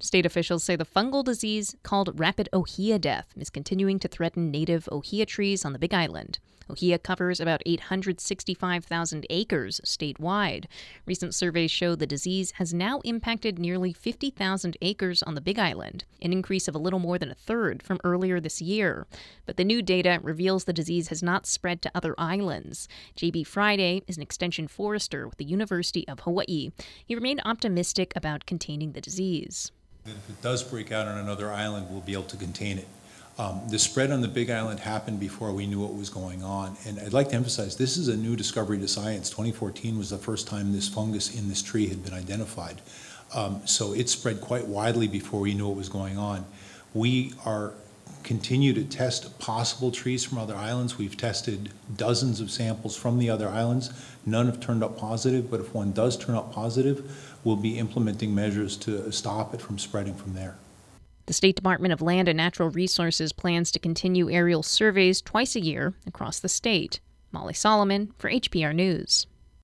State officials say the fungal disease called rapid ohia death is continuing to threaten native ohia trees on the Big Island. Ohia covers about 865,000 acres statewide. Recent surveys show the disease has now impacted nearly 50,000 acres on the Big Island, an increase of a little more than a third from earlier this year. But the new data reveals the disease has not spread to other islands. J.B. Friday is an extension forester with the University of Hawaii. He remained optimistic about containing the disease. If it does break out on another island, we'll be able to contain it. The spread on the Big Island happened before we knew what was going on. And I'd like to emphasize, this is a new discovery to science. 2014 was the first time this fungus in this tree had been identified. So it spread quite widely before we knew what was going on. We continue to test possible trees from other islands. We've tested dozens of samples from the other islands. None have turned up positive, but if one does turn up positive, we'll be implementing measures to stop it from spreading from there. The State Department of Land and Natural Resources plans to continue aerial surveys twice a year across the state. Molly Solomon for HPR News.